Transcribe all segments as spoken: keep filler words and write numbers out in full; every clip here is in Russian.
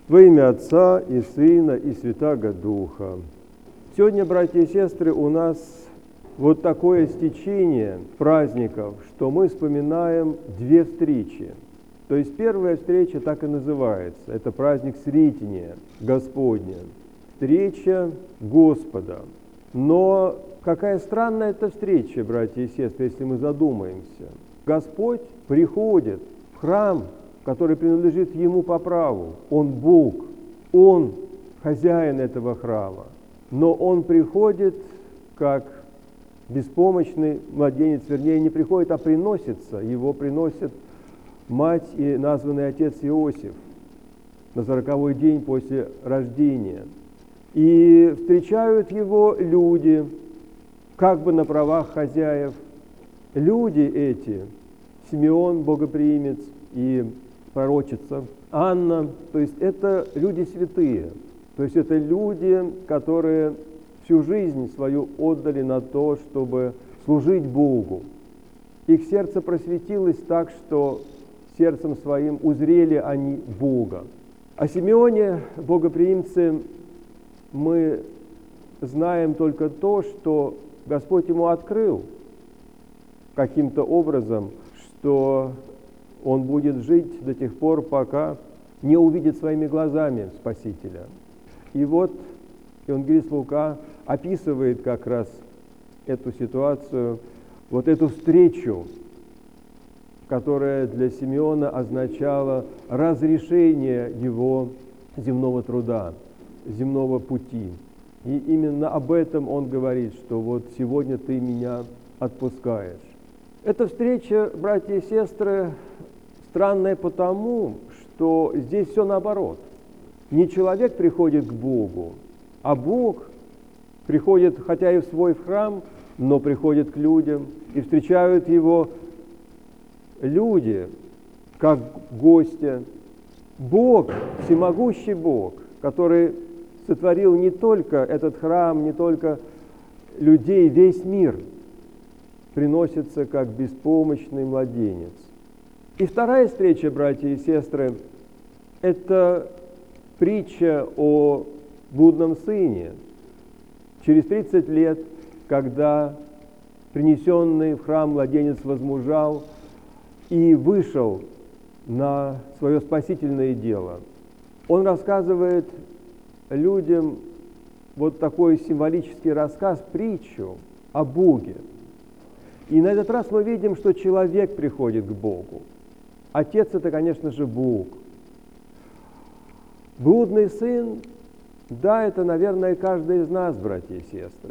Во имя Отца и Сына и Святаго Духа. Сегодня, братья и сестры, у нас вот такое стечение праздников, что мы вспоминаем две встречи. То есть первая встреча так и называется. Это праздник Сретения Господня, встреча Господа. Но какая странная эта встреча, братья и сестры, если мы задумаемся. Господь приходит в храм, который принадлежит Ему по праву. Он Бог, Он хозяин этого храма. Но Он приходит как беспомощный младенец, вернее, не приходит, а приносится. Его приносит мать и названный отец Иосиф на сороковой день после рождения. И встречают его люди, как бы на правах хозяев. Люди эти, Симеон, богоприимец, и пророчица Анна, то есть это люди святые, то есть это люди, которые всю жизнь свою отдали на то, чтобы служить Богу. Их сердце просветилось так, что сердцем своим узрели они Бога. О Симеоне, богоприимце, мы знаем только то, что Господь ему открыл каким-то образом, что он будет жить до тех пор, пока не увидит своими глазами Спасителя. И вот евангелист Лука описывает как раз эту ситуацию, вот эту встречу, которая для Симеона означала разрешение его земного труда, земного пути. И именно об этом он говорит, что вот сегодня ты меня отпускаешь. Эта встреча, братья и сестры, странная потому, что здесь все наоборот. Не человек приходит к Богу, а Бог приходит, хотя и в свой храм, но приходит к людям, и встречают его люди, как гостя. Бог, всемогущий Бог, который сотворил не только этот храм, не только людей, весь мир, приносится как беспомощный младенец. И вторая встреча, братья и сестры, это притча о блудном сыне. Через тридцать лет, когда принесенный в храм младенец возмужал и вышел на свое спасительное дело, он рассказывает людям вот такой символический рассказ, притчу о Боге. И на этот раз мы видим, что человек приходит к Богу. Отец – это, конечно же, Бог. Блудный сын, да, это, наверное, каждый из нас, братья и сестры.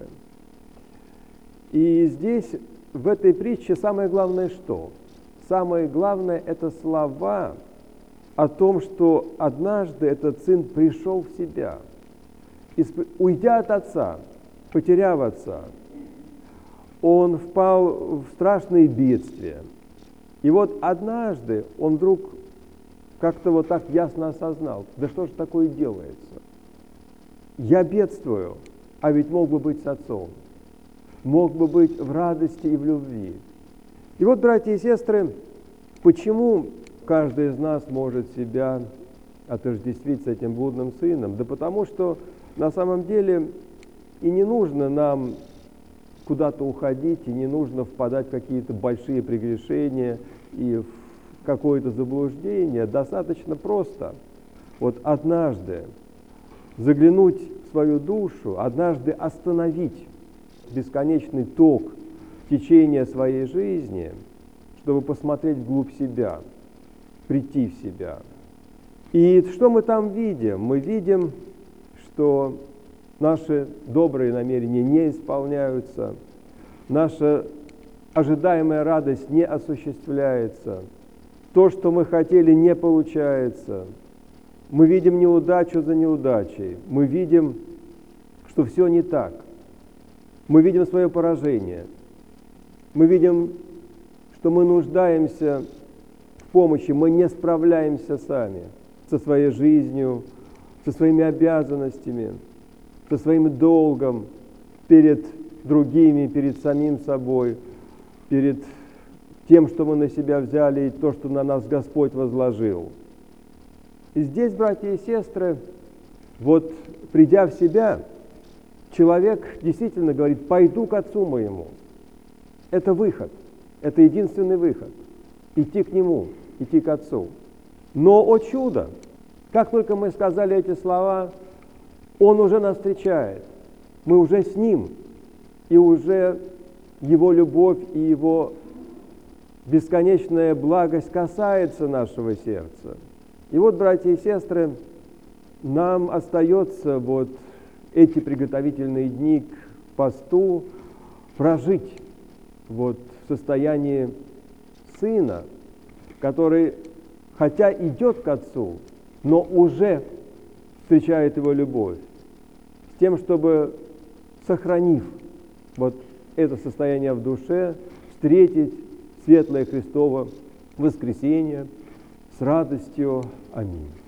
И здесь, в этой притче, самое главное что? Самое главное – это слова о том, что однажды этот сын пришел в себя. Уйдя от отца, потеряв отца, он впал в страшные бедствия. И вот однажды он вдруг как-то вот так ясно осознал, да что же такое делается? Я бедствую, а ведь мог бы быть с отцом, мог бы быть в радости и в любви. И вот, братья и сестры, почему каждый из нас может себя отождествить с этим блудным сыном? Да потому что на самом деле и не нужно нам куда-то уходить, и не нужно впадать в какие-то большие прегрешения и в какое-то заблуждение. Достаточно просто вот однажды заглянуть в свою душу, однажды остановить бесконечный ток течения своей жизни, чтобы посмотреть вглубь себя, прийти в себя. И что мы там видим? Мы видим, что наши добрые намерения не исполняются, наша ожидаемая радость не осуществляется, то, что мы хотели, не получается. Мы видим неудачу за неудачей, мы видим, что все не так. Мы видим свое поражение, мы видим, что мы нуждаемся в помощи, мы не справляемся сами со своей жизнью, со своими обязанностями, со своим долгом перед другими, перед самим собой, перед тем, что мы на себя взяли, и то, что на нас Господь возложил. И здесь, братья и сестры, вот придя в себя, человек действительно говорит: пойду к Отцу моему. Это выход, это единственный выход. Идти к Нему, идти к Отцу. Но, о чудо, как только мы сказали эти слова, Он уже нас встречает. Мы уже с Ним, и уже Его любовь и Его бесконечная благость касается нашего сердца. И вот, братья и сестры, нам остается вот эти приготовительные дни к посту прожить вот в состоянии сына, который, хотя идет к Отцу, но уже встречает Его любовь, с тем, чтобы, сохранив вот это состояние в душе, встретить светлое Христово воскресенье с радостью. Аминь.